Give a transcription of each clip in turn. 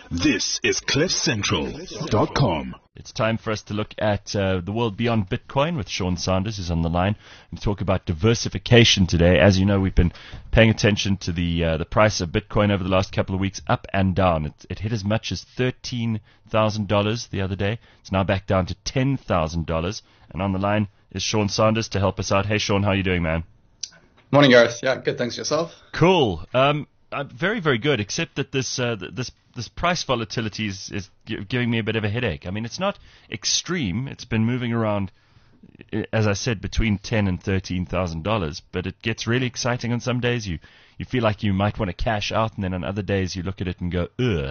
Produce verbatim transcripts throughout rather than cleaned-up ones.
This is cliff central dot com. It's time for us to look at uh, the world beyond Bitcoin with Sean Sanders, who's on the line. We talk about diversification today. As you know, we've been paying attention to the uh, the price of Bitcoin over the last couple of weeks, up and down. It, it hit as much as thirteen thousand dollars the other day. It's now back down to ten thousand dollars. And on the line is Sean Sanders to help us out. Hey, Sean, how are you doing, man? Morning, Gareth. Yeah, good. Thanks yourself. Cool. Um, uh, very, very good. Except that this uh, this this price volatility is, is giving me a bit of a headache. I mean, it's not extreme. It's been moving around, as I said, between ten and thirteen thousand dollars. But it gets really exciting on some days. You you feel like you might want to cash out, and then on other days you look at it and go, ugh.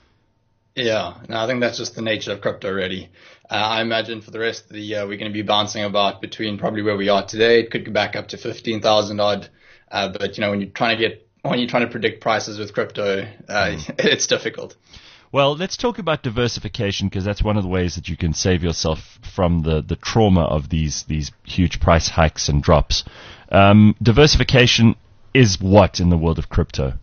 Yeah, no, I think that's just the nature of crypto, really. Uh, I imagine for the rest of the year, we're going to be bouncing about between probably where we are today. It could go back up to fifteen thousand odd. Uh, but, you know, when you're trying to get, when you're trying to predict prices with crypto, uh, mm. it's difficult. Well, let's talk about diversification, because that's one of the ways that you can save yourself from the, the trauma of these, these huge price hikes and drops. Um, diversification is what in the world of crypto?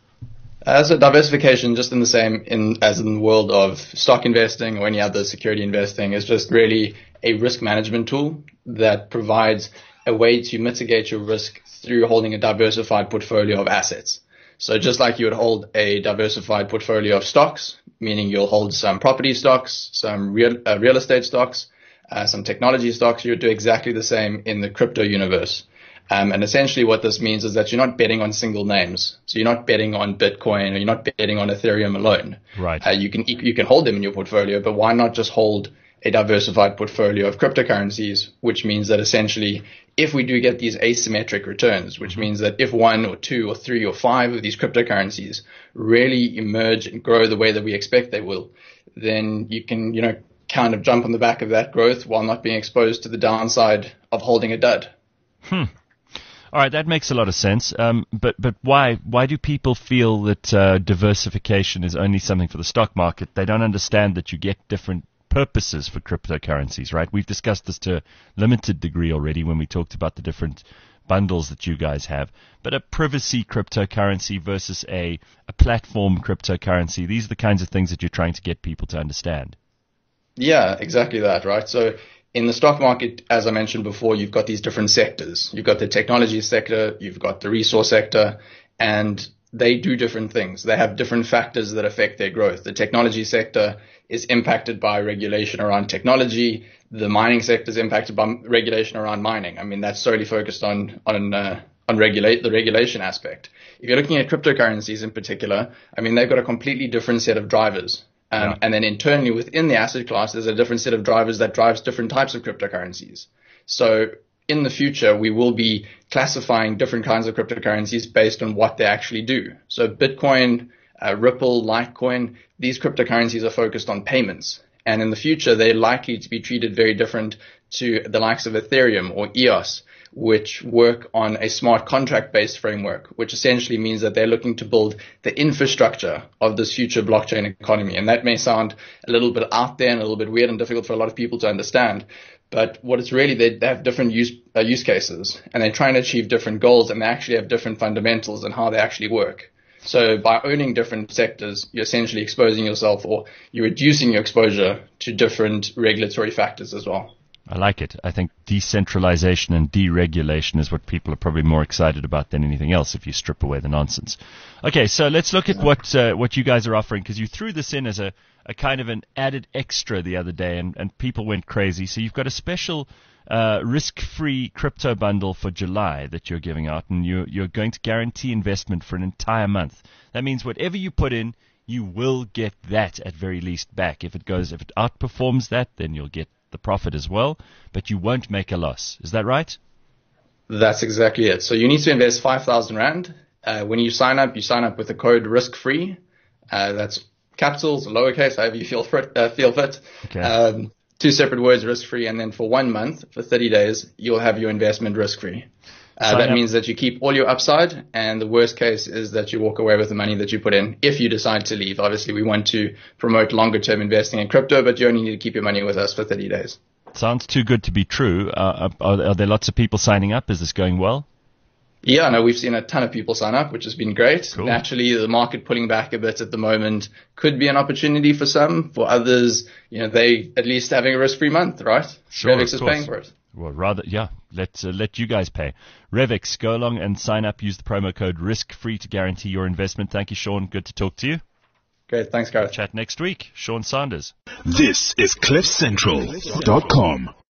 As a diversification, just in the same in as in the world of stock investing or any other security investing, is just really a risk management tool that provides a way to mitigate your risk through holding a diversified portfolio of assets. So just like you would hold a diversified portfolio of stocks, meaning you'll hold some property stocks, some real uh, real estate stocks, uh, some technology stocks, you would do exactly the same in the crypto universe. Um, and essentially what this means is that you're not betting on single names. So you're not betting on Bitcoin or you're not betting on Ethereum alone. Right. Uh, you can you can hold them in your portfolio, but why not just hold a diversified portfolio of cryptocurrencies, which means that essentially if we do get these asymmetric returns, which means that if one or two or three or five of these cryptocurrencies really emerge and grow the way that we expect they will, then you can, you know, kind of jump on the back of that growth while not being exposed to the downside of holding a dud. Hmm. All right, that makes a lot of sense. Um, but but why why do people feel that uh, diversification is only something for the stock market? They don't understand that you get different purposes for cryptocurrencies, right? We've discussed this to a limited degree already when we talked about the different bundles that you guys have. But a privacy cryptocurrency versus a, a platform cryptocurrency, these are the kinds of things that you're trying to get people to understand. Yeah, exactly that, right? So in the stock market, as I mentioned before, you've got these different sectors. You've got the technology sector, you've got the resource sector, and they do different things. They have different factors that affect their growth. The technology sector is impacted by regulation around technology. The mining sector is impacted by regulation around mining. I mean, that's solely focused on on uh, on regulate the regulation aspect. If you're looking at cryptocurrencies in particular, I mean, they've got a completely different set of drivers. Um, yeah. And then internally within the asset class, there's a different set of drivers that drives different types of cryptocurrencies. So in the future, we will be classifying different kinds of cryptocurrencies based on what they actually do. So Bitcoin, uh, Ripple, Litecoin, these cryptocurrencies are focused on payments. And in the future, they're likely to be treated very different to the likes of Ethereum or E O S, which work on a smart contract-based framework, which essentially means that they're looking to build the infrastructure of this future blockchain economy. And that may sound a little bit out there and a little bit weird and difficult for a lot of people to understand. But what it's really, they, they have different use, uh, use cases, and they're trying to achieve different goals, and they actually have different fundamentals and how they actually work. So by owning different sectors, you're essentially exposing yourself, or you're reducing your exposure to different regulatory factors as well. I like it. I think decentralization and deregulation is what people are probably more excited about than anything else if you strip away the nonsense. Okay, so let's look at what uh, what you guys are offering, because you threw this in as a, a kind of an added extra the other day, and, and people went crazy. So you've got a special uh, risk-free crypto bundle for July that you're giving out, and you're, you're going to guarantee investment for an entire month. That means whatever you put in, you will get that at very least back. If it goes, if it outperforms that, then you'll get the profit as well, but you won't make a loss. Is that right? That's exactly it. So you need to invest five thousand Rand. Uh, when you sign up, you sign up with the code risk-free. Uh, that's capitals, lowercase, however you feel fit. Uh, feel fit. Okay. Um, two separate words, risk-free, and then for one month, for thirty days, you'll have your investment risk-free. Uh, that up. means that you keep all your upside, and the worst case is that you walk away with the money that you put in if you decide to leave. Obviously, we want to promote longer-term investing in crypto, but you only need to keep your money with us for thirty days. Sounds too good to be true. Uh, are, are there lots of people signing up? Is this going well? Yeah, no, we've seen a ton of people sign up, which has been great. Cool. Naturally, the market pulling back a bit at the moment could be an opportunity for some. For others, you know, they at least having a risk-free month, right? Sure, Revix is course. paying for it. Well, rather, yeah, let uh, let you guys pay. Revix, go along and sign up. Use the promo code risk-free to guarantee your investment. Thank you, Sean. Good to talk to you. Great. Thanks, Gareth. Chat next week. Sean Sanders. This is cliff central dot com.